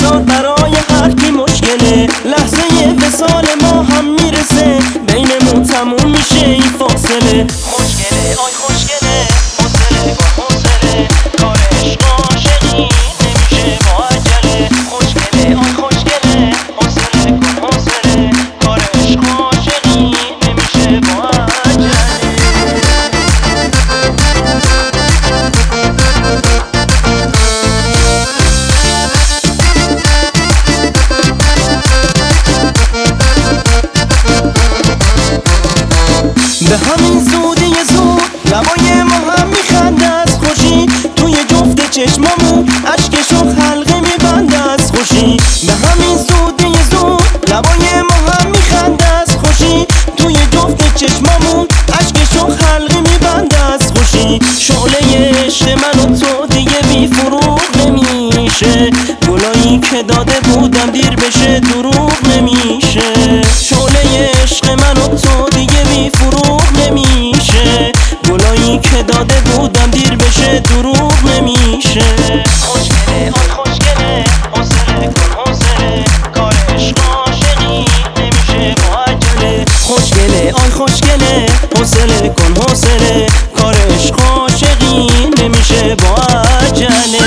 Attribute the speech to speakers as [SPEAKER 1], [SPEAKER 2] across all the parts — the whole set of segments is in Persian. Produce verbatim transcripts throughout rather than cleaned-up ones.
[SPEAKER 1] هزار برای هر کی مشکله، لحظه وصال ما هم میرسه، بینمون تموم میشه این فاصله. خوشگله آی خوشگله، حوصله کن حوصله، کار عشق عاشقی نمیشه با عجله. خوشگله آی خوشگله، حوصله کن حوصله، کار عشق عاشقی نمیشه با عجله. به همین زودی زود لبای ما هم میخنده از خوشی، توی جفت چشمامون اشکشو حلقه میبنده از خوشی. به همین زودی زود لبای ما هم میخنده از خوشی، توی جفت چشمامون اشکشو حلقه میبنده از خوشی. شعله عشق من و تو دیگه بی فروغ نمیشه، گلایی که داده بودم دیر بشه دروغ نمیشه. شعله عشق من و تو دیگه بی فروغ نمیشه، گلایی که داده بودم دیر بشه دروغ نمیشه. خوشگله آی خوشگله، حوصله کن حوصله، کار عشق عاشقی نمیشه با عجله. خوشگله آی خوشگله، حوصله کن حوصله، کار عشق عاشقی نمیشه با عجله.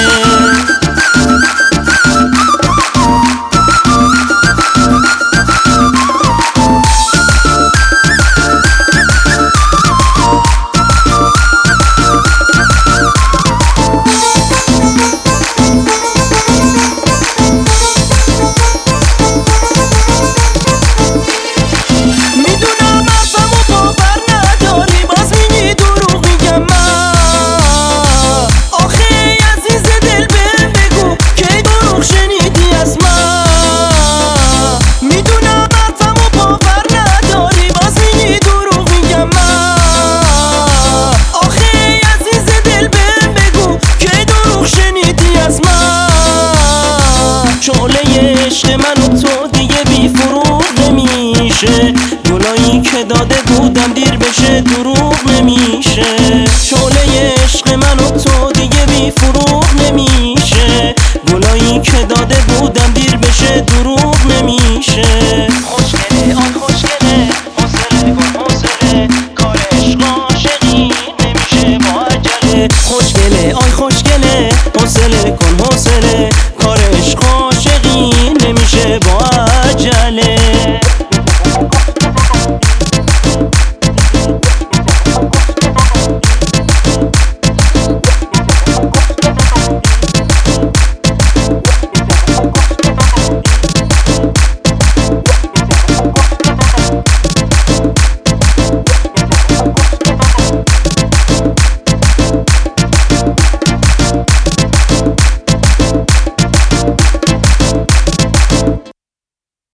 [SPEAKER 1] شعله عشق من و تو دیگه بی فروغ نمیشه، گلایی که داده بودم دیر بشه دروغ نمیشه. شعله عشق من و تو دیگه بی فروغ نمیشه، گلایی که داده